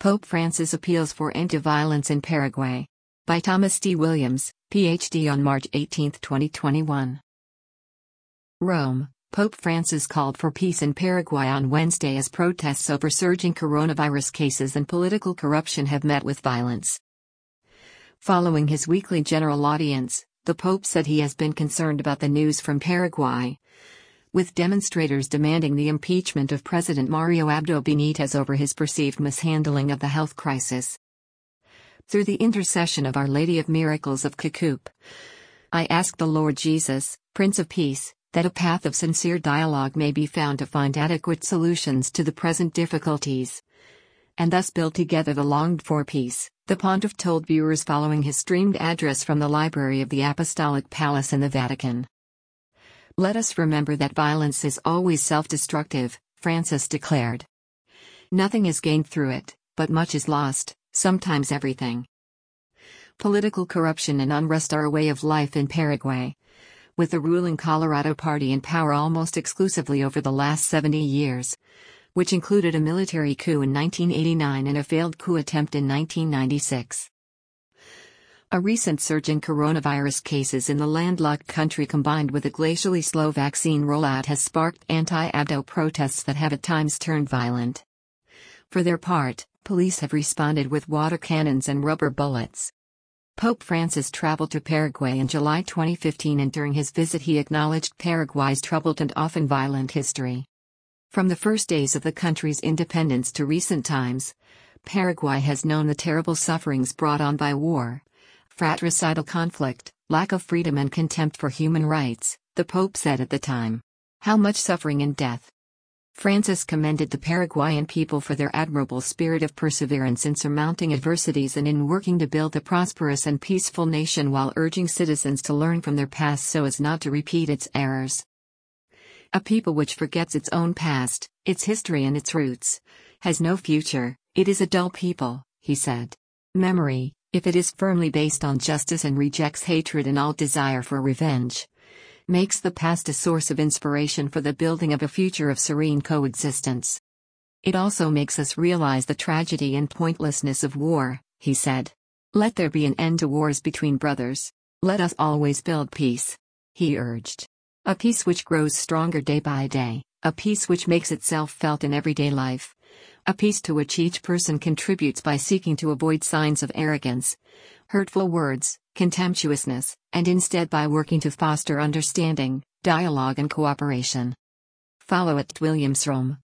Pope Francis appeals for anti-violence in Paraguay. By Thomas D. Williams, Ph.D. on March 18, 2021. Rome, Pope Francis called for peace in Paraguay on Wednesday as protests over surging coronavirus cases and political corruption have met with violence. Following his weekly general audience, the Pope said he has been concerned about the news from Paraguay, with demonstrators demanding the impeachment of President Mario Abdo Benitez over his perceived mishandling of the health crisis. Through the intercession of Our Lady of Miracles of Cúcuta, I ask the Lord Jesus, Prince of Peace, that a path of sincere dialogue may be found to find adequate solutions to the present difficulties, and thus build together the longed-for peace, the pontiff told viewers following his streamed address from the library of the Apostolic Palace in the Vatican. Let us remember that violence is always self-destructive, Francis declared. Nothing is gained through it, but much is lost, sometimes everything. Political corruption and unrest are a way of life in Paraguay, with the ruling Colorado Party in power almost exclusively over the last 70 years, which included a military coup in 1989 and a failed coup attempt in 1996. A recent surge in coronavirus cases in the landlocked country combined with a glacially slow vaccine rollout has sparked anti-Abdo protests that have at times turned violent. For their part, police have responded with water cannons and rubber bullets. Pope Francis traveled to Paraguay in July 2015, and during his visit he acknowledged Paraguay's troubled and often violent history. From the first days of the country's independence to recent times, Paraguay has known the terrible sufferings brought on by war, fratricidal conflict, lack of freedom and contempt for human rights, the Pope said at the time. How much suffering and death. Francis commended the Paraguayan people for their admirable spirit of perseverance in surmounting adversities and in working to build a prosperous and peaceful nation while urging citizens to learn from their past so as not to repeat its errors. A people which forgets its own past, its history and its roots, has no future. It is a dull people, he said. Memory, if it is firmly based on justice and rejects hatred and all desire for revenge, makes the past a source of inspiration for the building of a future of serene coexistence. It also makes us realize the tragedy and pointlessness of war, he said. Let there be an end to wars between brothers. Let us always build peace, he urged. A peace which grows stronger day by day, a peace which makes itself felt in everyday life, a peace to which each person contributes by seeking to avoid signs of arrogance, hurtful words, contemptuousness, and instead by working to foster understanding, dialogue and cooperation. Follow @WilliamsRome.